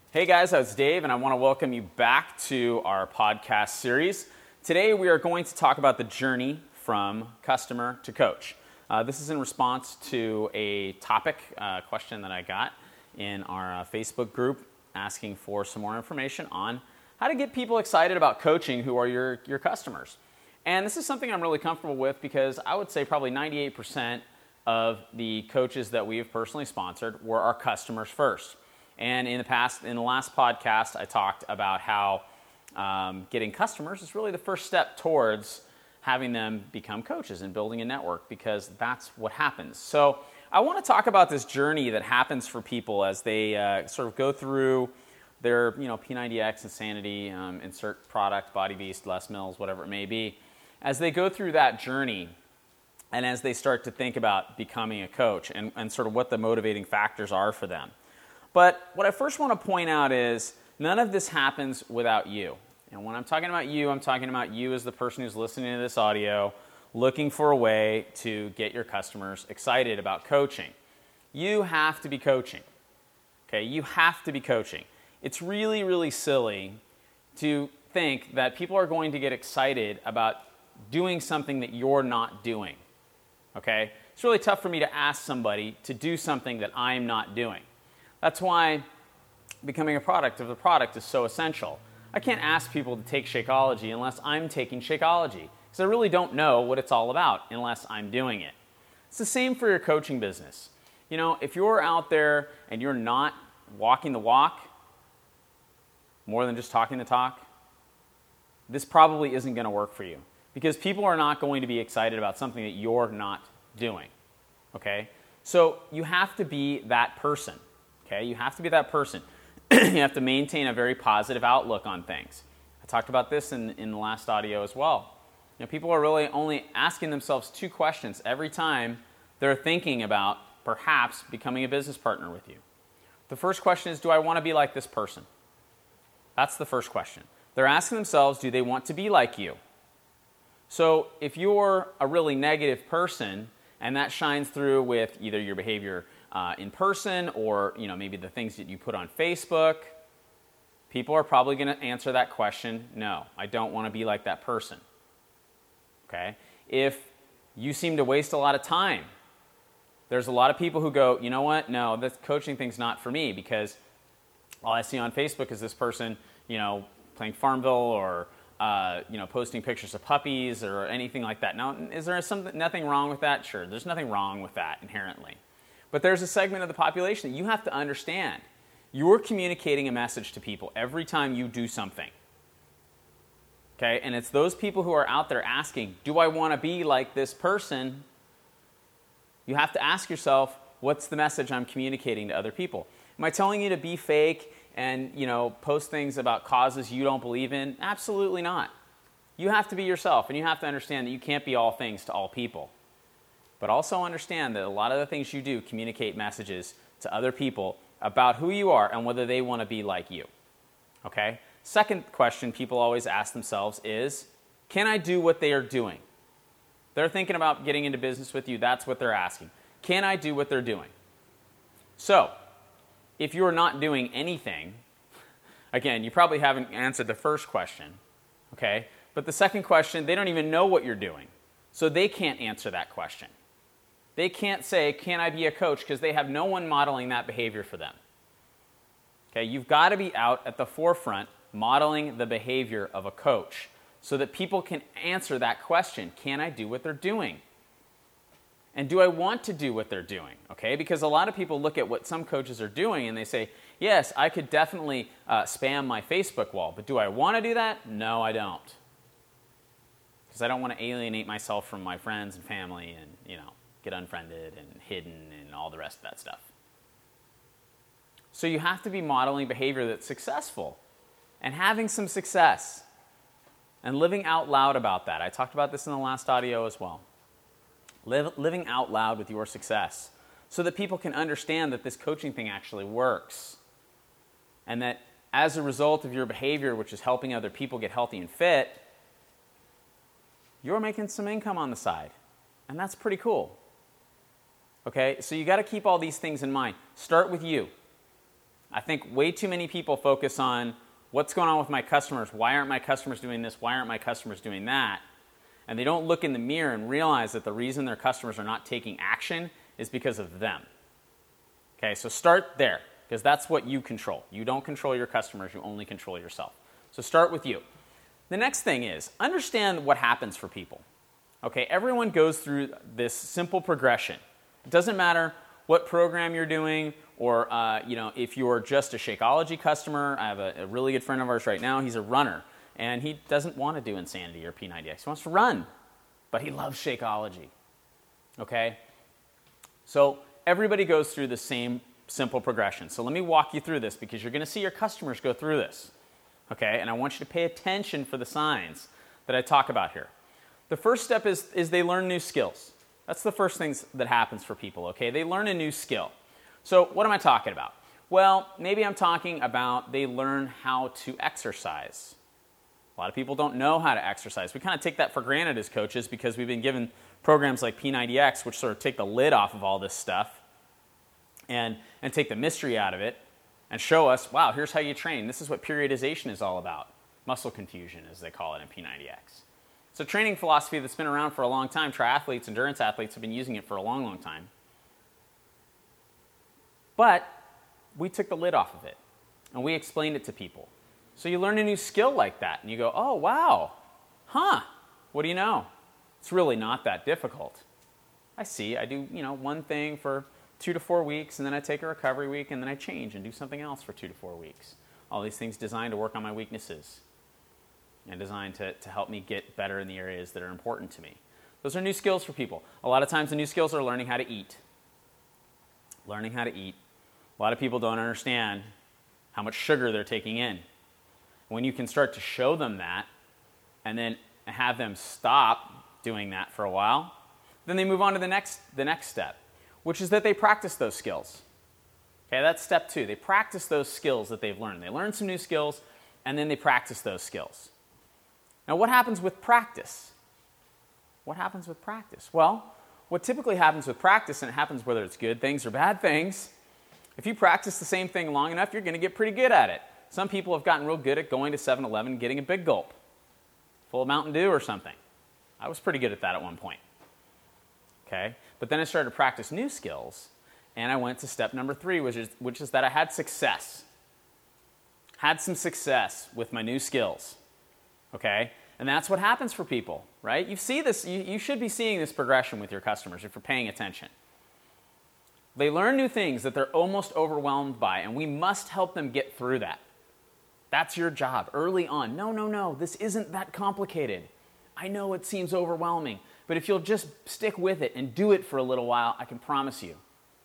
Hey guys, it's Dave, and I want to welcome you back to our podcast series. Today we are going to talk about the journey from customer to coach. This is in response to a topic question that I got in our Facebook group asking for some more information on how to get people excited about coaching who are your customers. And this is something I'm really comfortable with because I would say probably 98% of the coaches that we have personally sponsored were our customers first. And in the last podcast, I talked about how getting customers is really the first step towards having them become coaches and building a network, because that's what happens. So I want to talk about this journey that happens for people as they sort of go through their, P90X, Insanity, insert product, Body Beast, Les Mills, whatever it may be. As they go through that journey and as they start to think about becoming a coach and sort of what the motivating factors are for them. But what I first want to point out is none of this happens without you. And when I'm talking about you, I'm talking about you as the person who's listening to this audio, looking for a way to get your customers excited about coaching. You have to be coaching. Okay, you have to be coaching. It's really, really silly to think that people are going to get excited about doing something that you're not doing. Okay? It's really tough for me to ask somebody to do something that I'm not doing. That's why becoming a product of the product is so essential. I can't ask people to take Shakeology unless I'm taking Shakeology, because I really don't know what it's all about unless I'm doing it. It's the same for your coaching business. If you're out there and you're not walking the walk, more than just talking the talk, this probably isn't going to work for you, because people are not going to be excited about something that you're not doing. Okay? So you have to be that person. Okay, you have to be that person. You have to maintain a very positive outlook on things. I talked about this in the last audio as well. People are really only asking themselves two questions every time they're thinking about perhaps becoming a business partner with you. The first question is, do I want to be like this person? That's the first question. They're asking themselves, do they want to be like you? So if you're a really negative person, and that shines through with either your behavior in person or maybe the things that you put on Facebook, people are probably going to answer that question, no, I don't want to be like that person. Okay? If you seem to waste a lot of time, there's a lot of people who go, you know what, no, this coaching thing's not for me, because all I see on Facebook is this person, playing Farmville or posting pictures of puppies or anything like that. Now, is there nothing wrong with that? Sure, there's nothing wrong with that inherently. But there's a segment of the population that you have to understand. You're communicating a message to people every time you do something. Okay? And it's those people who are out there asking, do I want to be like this person? You have to ask yourself, what's the message I'm communicating to other people? Am I telling you to be fake and, post things about causes you don't believe in? Absolutely not. You have to be yourself, and you have to understand that you can't be all things to all people. But also understand that a lot of the things you do communicate messages to other people about who you are and whether they want to be like you. Okay? Second question people always ask themselves is, can I do what they are doing? They're thinking about getting into business with you. That's what they're asking. Can I do what they're doing? So, if you're not doing anything, again, you probably haven't answered the first question. Okay? But the second question, they don't even know what you're doing. So they can't answer that question. They can't say, can I be a coach? Because they have no one modeling that behavior for them. Okay, you've got to be out at the forefront modeling the behavior of a coach so that people can answer that question. Can I do what they're doing? And do I want to do what they're doing? Okay, because a lot of people look at what some coaches are doing and they say, yes, I could definitely spam my Facebook wall, but do I want to do that? No, I don't. Because I don't want to alienate myself from my friends and family and, get unfriended and hidden and all the rest of that stuff. So you have to be modeling behavior that's successful and having some success and living out loud about that. I talked about this in the last audio as well. Living out loud with your success so that people can understand that this coaching thing actually works, and that as a result of your behavior, which is helping other people get healthy and fit, you're making some income on the side. And that's pretty cool. Okay, so you got to keep all these things in mind. Start with you. I think way too many people focus on what's going on with my customers. Why aren't my customers doing this? Why aren't my customers doing that? And they don't look in the mirror and realize that the reason their customers are not taking action is because of them. Okay, so start there, because that's what you control. You don't control your customers, you only control yourself. So start with you. The next thing is, understand what happens for people. Okay, everyone goes through this simple progression. It doesn't matter what program you're doing, or if you're just a Shakeology customer. I have a really good friend of ours right now. He's a runner, and he doesn't want to do Insanity or P90X. He wants to run, but he loves Shakeology. Okay? So everybody goes through the same simple progression. So let me walk you through this, because you're going to see your customers go through this. Okay? And I want you to pay attention for the signs that I talk about here. The first step is they learn new skills. That's the first thing that happens for people, okay? They learn a new skill. So what am I talking about? Well, maybe I'm talking about they learn how to exercise. A lot of people don't know how to exercise. We kind of take that for granted as coaches, because we've been given programs like P90X, which sort of take the lid off of all this stuff and take the mystery out of it and show us, wow, here's how you train. This is what periodization is all about. Muscle confusion, as they call it in P90X. It's a training philosophy that's been around for a long time. Triathletes, endurance athletes have been using it for a long, long time. But we took the lid off of it, and we explained it to people. So you learn a new skill like that, and you go, oh, wow, what do you know? It's really not that difficult. I see, I do, one thing for 2 to 4 weeks, and then I take a recovery week, and then I change and do something else for 2 to 4 weeks. All these things designed to work on my weaknesses and designed to help me get better in the areas that are important to me. Those are new skills for people. A lot of times the new skills are learning how to eat. Learning how to eat. A lot of people don't understand how much sugar they're taking in. When you can start to show them that and then have them stop doing that for a while, then they move on to the next step, which is that they practice those skills. Okay, that's step 2. They practice those skills that they've learned. They learn some new skills, and then they practice those skills. Now, what happens with practice? What happens with practice? Well, what typically happens with practice, and it happens whether it's good things or bad things, if you practice the same thing long enough, you're going to get pretty good at it. Some people have gotten real good at going to 7-Eleven and getting a big gulp, full of Mountain Dew or something. I was pretty good at that at one point. Okay? But then I started to practice new skills, and I went to step number 3, which is that I had success. Had some success with my new skills. Okay? And that's what happens for people, right? You see this, you should be seeing this progression with your customers if you're paying attention. They learn new things that they're almost overwhelmed by, and we must help them get through that. That's your job early on. No, this isn't that complicated. I know it seems overwhelming, but if you'll just stick with it and do it for a little while, I can promise you,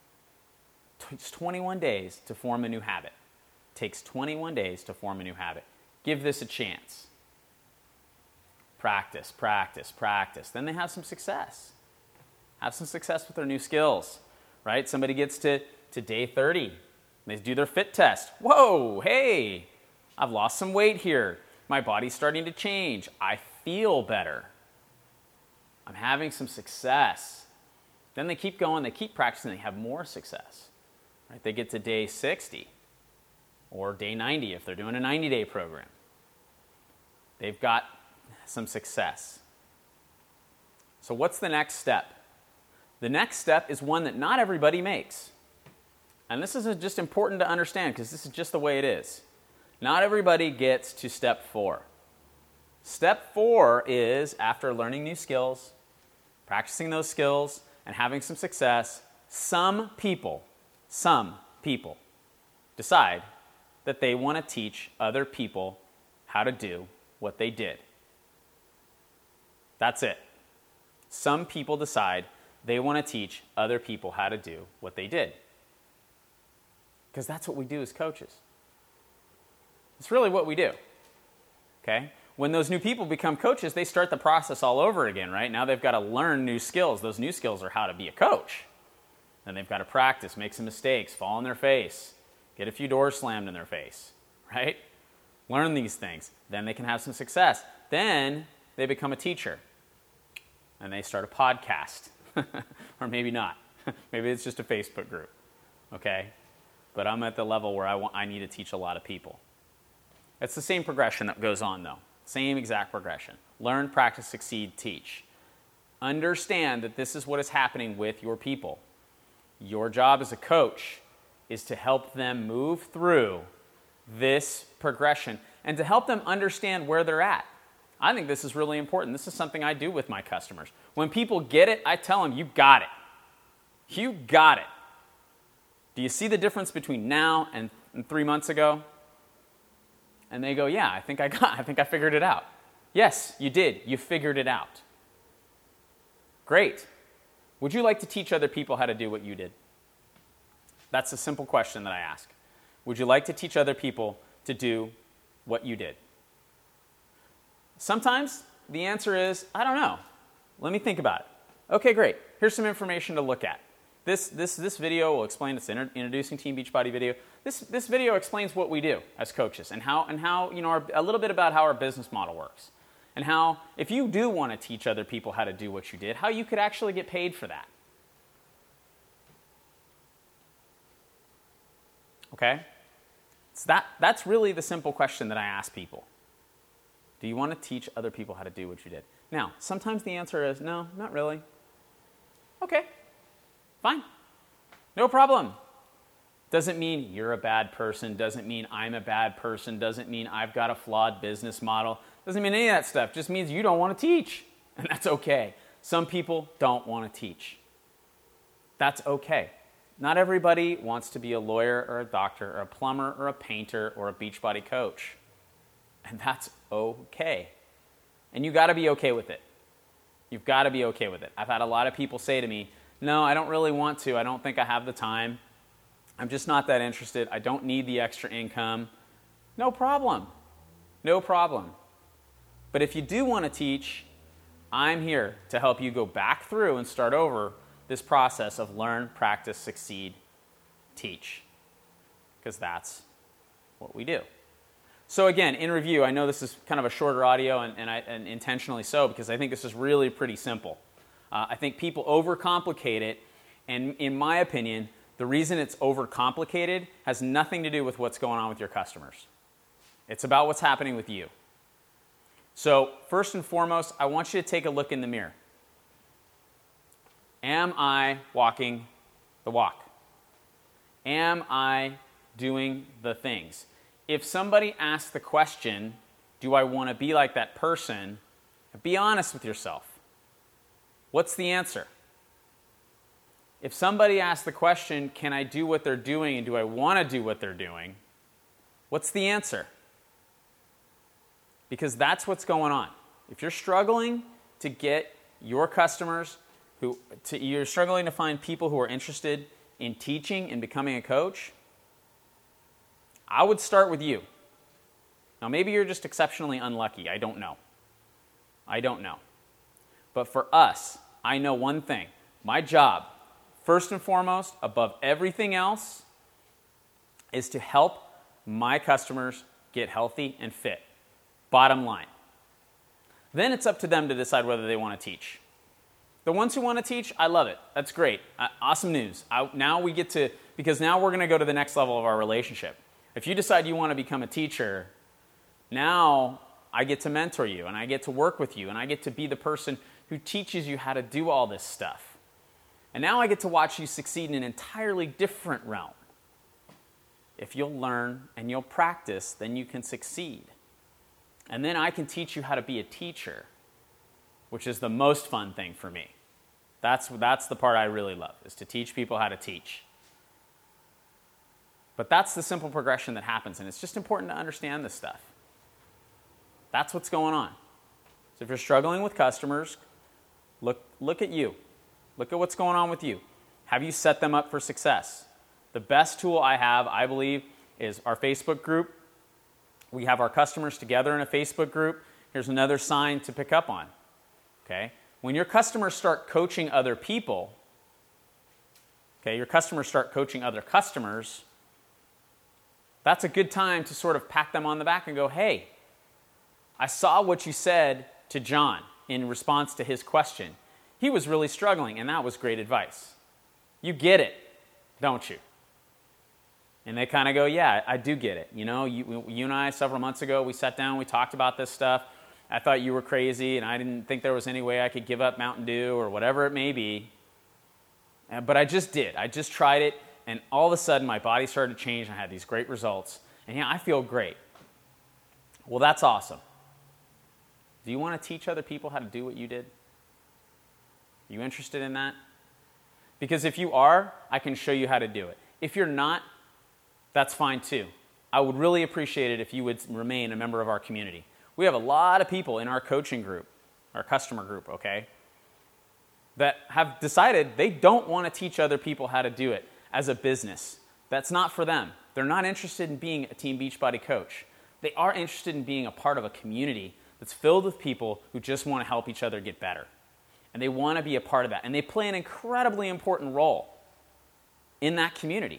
it takes 21 days to form a new habit. It takes 21 days to form a new habit. Give this a chance. Practice, practice, practice. Then they have some success. Have some success with their new skills, right? Somebody gets to day 30. They do their fit test. Whoa, hey, I've lost some weight here. My body's starting to change. I feel better. I'm having some success. Then they keep going, they keep practicing, they have more success. Right? They get to day 60 or day 90 if they're doing a 90-day program. They've got some success. So what's the next step? The next step is one that not everybody makes. And this is just important to understand because this is just the way it is. Not everybody gets to step 4. Step 4 is after learning new skills, practicing those skills, and having some success, some people decide that they want to teach other people how to do what they did. That's it. Some people decide they want to teach other people how to do what they did. Because that's what we do as coaches. It's really what we do. Okay? When those new people become coaches, they start the process all over again, right? Now they've got to learn new skills. Those new skills are how to be a coach. Then they've got to practice, make some mistakes, fall on their face, get a few doors slammed in their face, right? Learn these things. Then they can have some success. Then they become a teacher. And they start a podcast. Or maybe not. Maybe it's just a Facebook group. Okay? but I'm at the level where I need to teach a lot of people. It's the same progression that goes on, though. Same exact progression. Learn, practice, succeed, teach. Understand that this is what is happening with your people. Your job as a coach is to help them move through this progression and to help them understand where they're at. I think this is really important. This is something I do with my customers. When people get it, I tell them, you got it. You got it. Do you see the difference between now and 3 months ago? And they go, yeah, I think I figured it out. Yes, you did. You figured it out. Great. Would you like to teach other people how to do what you did? That's a simple question that I ask. Would you like to teach other people to do what you did? Sometimes the answer is, I don't know. Let me think about it. Okay, great. Here's some information to look at. This video will explain, it's introducing Team Beachbody video. This video explains what we do as coaches and how a little bit about how our business model works. And how, if you do want to teach other people how to do what you did, how you could actually get paid for that. Okay? So that's really the simple question that I ask people. Do you want to teach other people how to do what you did? Now, sometimes the answer is, no, not really. Okay, fine. No problem. Doesn't mean you're a bad person, doesn't mean I'm a bad person, doesn't mean I've got a flawed business model, doesn't mean any of that stuff. Just means you don't want to teach, and that's okay. Some people don't want to teach. That's okay. Not everybody wants to be a lawyer or a doctor or a plumber or a painter or a Beachbody coach, and that's okay. And you got to be okay with it. You've got to be okay with it. I've had a lot of people say to me, no, I don't really want to. I don't think I have the time. I'm just not that interested. I don't need the extra income. No problem. No problem. But if you do want to teach, I'm here to help you go back through and start over this process of learn, practice, succeed, teach. Because that's what we do. So again, in review, I know this is kind of a shorter audio and intentionally so because I think this is really pretty simple. I think people overcomplicate it, and in my opinion, the reason it's overcomplicated has nothing to do with what's going on with your customers. It's about what's happening with you. So first and foremost, I want you to take a look in the mirror. Am I walking the walk? Am I doing the things? If somebody asks the question, do I want to be like that person? Be honest with yourself. What's the answer? If somebody asks the question, can I do what they're doing and do I want to do what they're doing? What's the answer? Because that's going on. If you're struggling to get your customers, you're struggling to find people who are interested in teaching and becoming a coach, I would start with you. Now, maybe you're just exceptionally unlucky. I don't know. But for us, I know one thing. My job, first and foremost, above everything else, is to help my customers get healthy and fit. Bottom line. Then it's up to them to decide whether they want to teach. The ones who want to teach, I love it. That's great. Awesome news. Because now we're going to go to the next level of our relationship. If you decide you want to become a teacher, now I get to mentor you, and I get to work with you, and I get to be the person who teaches you how to do all this stuff. And now I get to watch you succeed in an entirely different realm. If you'll learn and you'll practice, then you can succeed. And then I can teach you how to be a teacher, which is the most fun thing for me. That's the part I really love, is to teach people how to teach. But that's the simple progression that happens, and it's just important to understand this stuff. That's what's going on. So if you're struggling with customers, look at you. Look at what's going on with you. Have you set them up for success? The best tool I have, I believe, is our Facebook group. We have our customers together in a Facebook group. Here's another sign to pick up on. Okay? When your customers start coaching other people, your customers start coaching other customers, that's a good time to sort of pat them on the back and go, hey, I saw what you said to John in response to his question. He was really struggling, and that was great advice. You get it, don't you? And they kind of go, yeah, I do get it. You know, you and I, several months ago, we sat down, we talked about this stuff. I thought you were crazy, and I didn't think there was any way I could give up Mountain Dew or whatever it may be. But I just did. I just tried it, and all of a sudden, my body started to change, and I had these great results. And yeah, I feel great. Well, that's awesome. Do you want to teach other people how to do what you did? Are you interested in that? Because if you are, I can show you how to do it. If you're not, that's fine too. I would really appreciate it if you would remain a member of our community. We have a lot of people in our coaching group, our customer group, okay, that have decided they don't want to teach other people how to do it as a business. That's not for them. They're not interested in being a Team Beachbody coach. They are interested in being a part of a community that's filled with people who just want to help each other get better. And they want to be a part of that. And they play an incredibly important role in that community.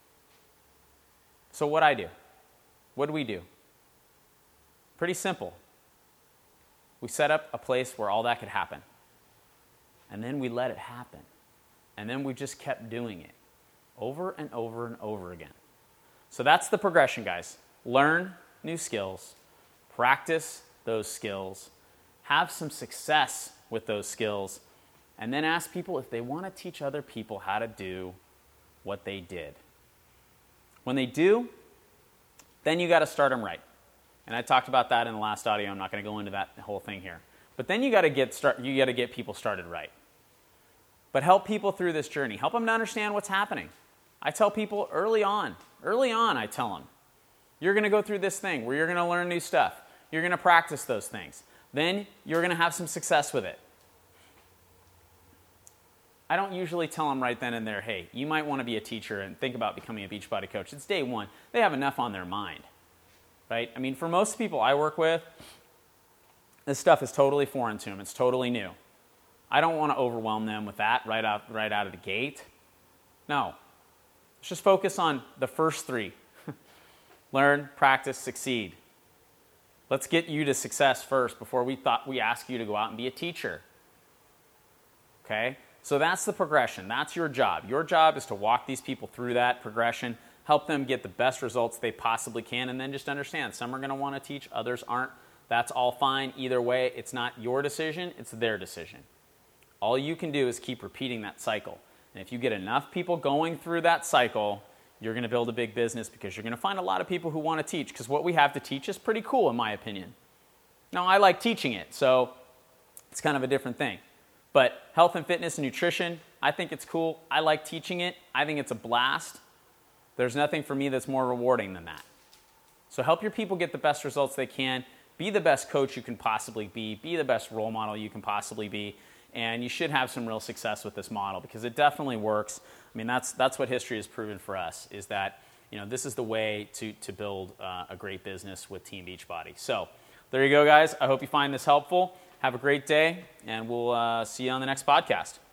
So what do we do? Pretty simple. We set up a place where all that could happen. And then we let it happen. And then we just kept doing it over and over and over again. So that's the progression, guys. Learn new skills, practice those skills, have some success with those skills, and then ask people if they want to teach other people how to do what they did. When they do, then you got to start them right. And I talked about that in the last audio. I'm not going to go into that whole thing here. But then you got to get people started right. But help people through this journey. Help them to understand what's happening. I tell people early on I tell them, you're going to go through this thing where you're going to learn new stuff. You're going to practice those things. Then you're going to have some success with it. I don't usually tell them right then and there, hey, you might want to be a teacher and think about becoming a Beachbody coach. It's day one. They have enough on their mind, right? I mean, for most people I work with, this stuff is totally foreign to them. It's totally new. I don't want to overwhelm them with that right out of the gate. No. Let's just focus on the first three. Learn, practice, succeed. Let's get you to success first before we ask you to go out and be a teacher. Okay? So that's the progression. That's your job. Your job is to walk these people through that progression, help them get the best results they possibly can, and then just understand some are going to want to teach, others aren't. That's all fine. Either way, it's not your decision, it's their decision. All you can do is keep repeating that cycle. And if you get enough people going through that cycle, you're going to build a big business because you're going to find a lot of people who want to teach, because what we have to teach is pretty cool in my opinion. Now, I like teaching it, so it's kind of a different thing. But health and fitness and nutrition, I think it's cool. I like teaching it. I think it's a blast. There's nothing for me that's more rewarding than that. So help your people get the best results they can. Be the best coach you can possibly be. Be the best role model you can possibly be. And you should have some real success with this model because it definitely works. I mean, that's what history has proven for us, is that this is the way to build a great business with Team Beachbody. So there you go, guys. I hope you find this helpful. Have a great day, and we'll see you on the next podcast.